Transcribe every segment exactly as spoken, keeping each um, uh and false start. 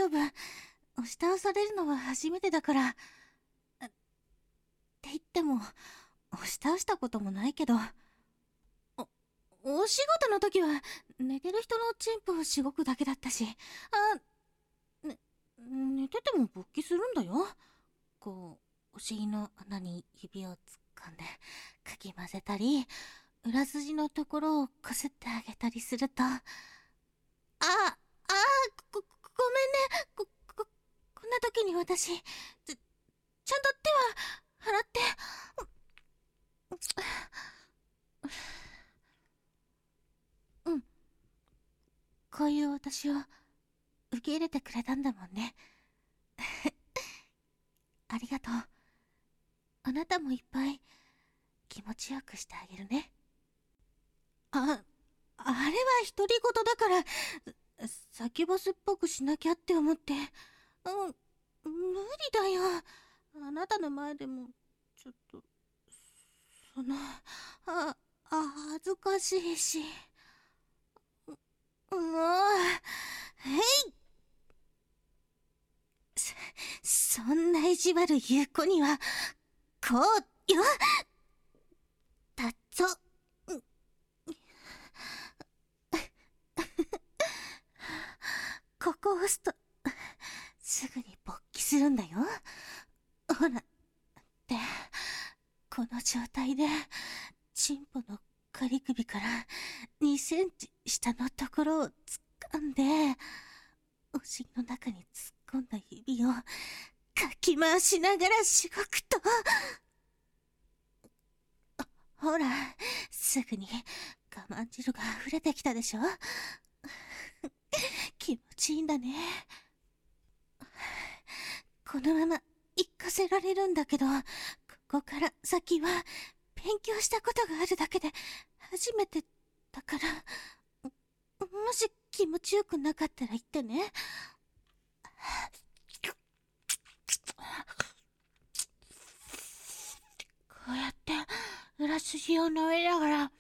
夫。押し倒されるのは初めてだから。って言っても、押し倒したこともないけど。お、お仕事の時は、寝てる人のチンポをしごくだけだったし。あ、ね、寝てても勃起するんだよ。こう、お尻の穴に指を突っ込んで、かき混ぜたり、裏筋のところをこすってあげたりすると、あ、あ、ご、ごめんね。こ、こ、こんな時に私、ち、ちゃんと手は洗って。うん。こういう私を受け入れてくれたんだもんね。ありがとう。あなたもいっぱい気持ちよくしてあげるね。あ、あれは独り言だから、サキュバスっぽくしなきゃって思って。うん、無理だよ。あなたの前でも、ちょっと、その、あ、あ、恥ずかしいし。もう、へい。そ、そんな意地悪言う子には、こうよ。たっぞ。ここを押すと、すぐに勃起するんだよ。ほら。で、この状態で、チンポの仮首からにセンチ下のところを掴んで、お尻の中に突っ込んだ指をかき回しながらしごくと、ほら、すぐに我慢汁が溢れてきたでしょ。気持ちいいんだね。このまま行かせられるんだけど、ここから先は勉強したことがあるだけで初めてだから、もし気持ちよくなかったら言ってね。こうやって裏筋を舐めながら、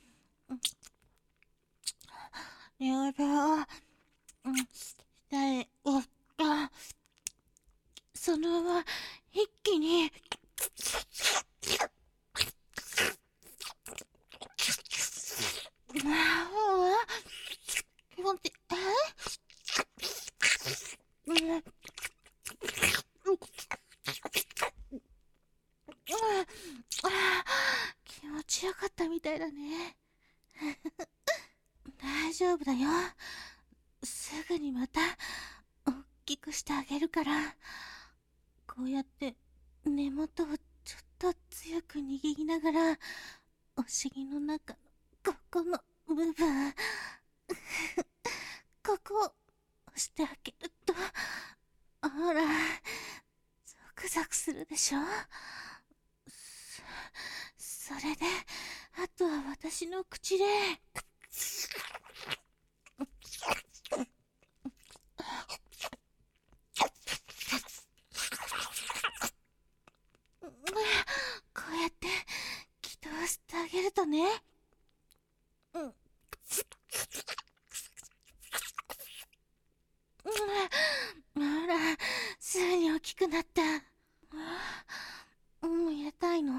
指を下へ押すと、そのまま一気に気持ち、え気持ちよかったみたいだね。大丈夫だよ。すぐにまた大きくしてあげるから。こうやって根元をちょっと強く握りながら、お尻の中のここの部分ここを押してあげると、ほら、ゾクゾクするでしょ。そ、それであとは私の口でこうやって気通してあげるとね、うん、ほら、すぐに大きくなった。もう入れたいの？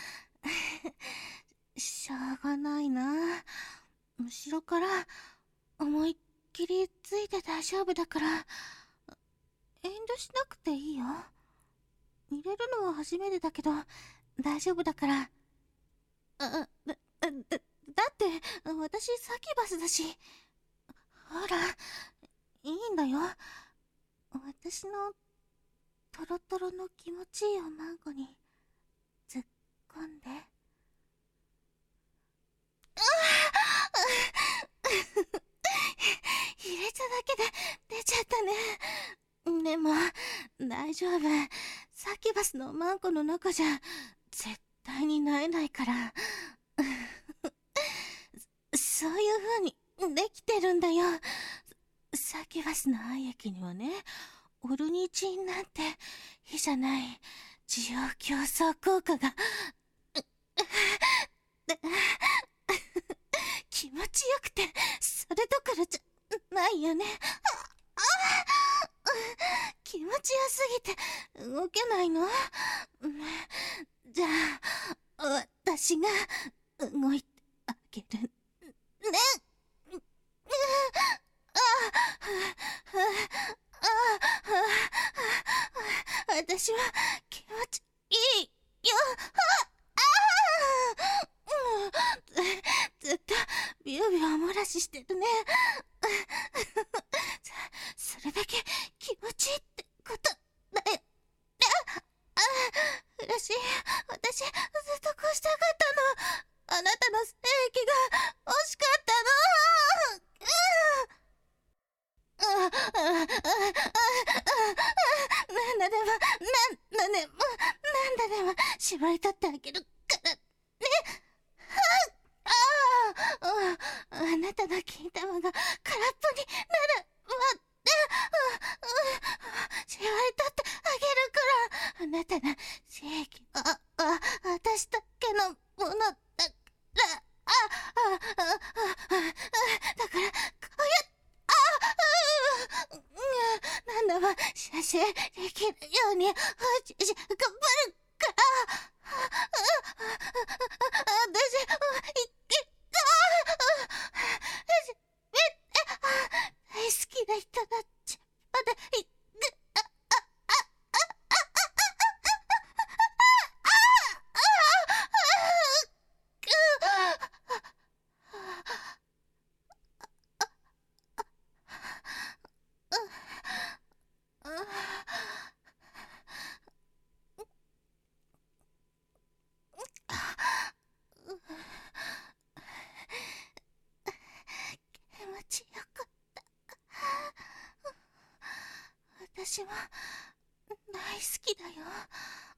しょうがないな。後ろから思いっきりついて大丈夫だから、遠慮しなくていいよ。入れるのは初めてだけど大丈夫だから。あ、だ、だ、だって私サキュバスだし。ほら、いいんだよ。私のトロトロの気持ちいいおまんこに突っ込んで。入れただけで出ちゃったね。でも大丈夫。サキュバスのおまんこの中じゃ絶対になえないからそういう風にできてるんだよ。サキュバスの愛液にはね、オルニチンなんて比じゃない需要競争効果が気持ちよくてそれどころじゃないよね。ああ気持ちよすぎて動けないの？じゃあ私が動いてあげるね。私は気持ちいいよ。ずっとビュービューお漏らししてるね。そそれだけ気持ちいいってことだよ。嬉しい。私ずっとこうしたかったの。あなたのステーキが欲しかったの。何度でも何度でも何度でも絞り取ってあげるからね。あなたの金玉が空っぽになるまで縛り取ってあげるから。あなたの正義はあ私だけのものだから。あああだからこうやって何度も射精できるように頑張るから。私いけ大好きな人たちまでいく。気持ちよかった。私は大好きだよ。